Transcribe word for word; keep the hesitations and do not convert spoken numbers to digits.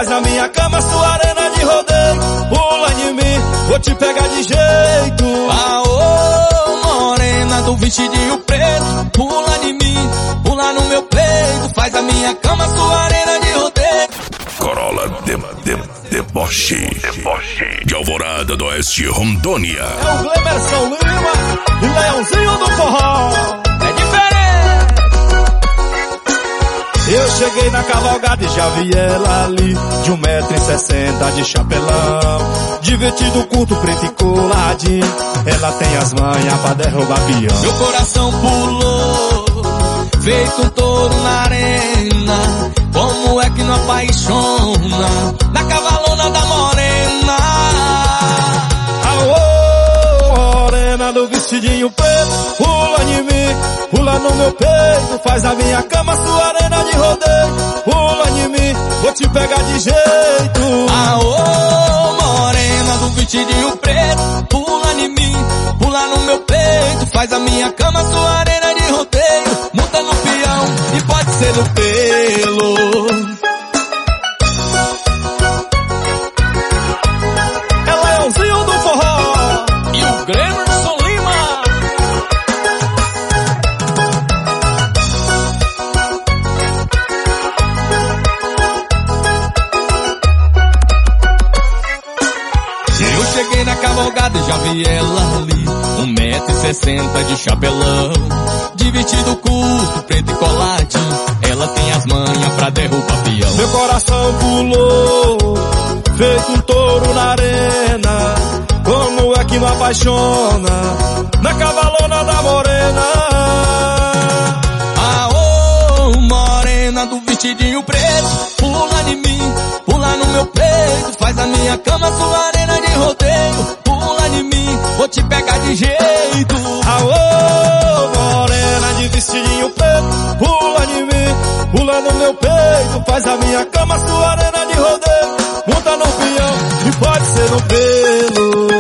faz a minha cama sua arena de rodeio. Pula em mim, vou te pegar de jeito. Aô, morena do vestidinho preto, pula em mim, pula no meu peito, faz a minha cama sua arena de rodeio. Corolla de, de, deboche, deboche de Alvorada do Oeste, Rondônia. É o Glemerson Lima e Leãozinho do Forró. É diferente. Eu cheguei na cavalgada e já vi ela ali, de um metro e sessenta de chapelão, de vestido curto, preto e coladinho. Ela tem as manhas pra derrubar peão. Meu coração pulou, feito um touro na arena. Como é que não apaixona na cavalona da morena? Aô, morena do vestidinho preto, pula em mim, pula no meu peito, faz a minha cama sua arena de rodeio. Pula em mim, vou te pegar de jeito. Aô, morena do vestidinho preto, pula em mim, pula no meu peito, faz a minha cama sua arena de rodeio. Monta no peão e pode ser no pelo. É Leãozinho do Forró E o Glemerson Lima. Eu cheguei na cavalgada e já vi ela ali, um metro e sessenta de chapelão, de vestido curto, preto e coladinho. Ela tem as manhas pra derrubar peão. Meu coração pulou, feito um touro na arena. Como é que não apaixona na cavalona da morena? Aô, morena do vestidinho preto, pula em mim, pula no meu peito, faz a minha cama sua arena de rodeio. Pula em mim, vou te pegar de jeito. Aô, morena de vestidinho preto, pula em mim, pula no meu peito, faz a minha cama sua arena de rodeio. Monta no peão e pode ser no pelo.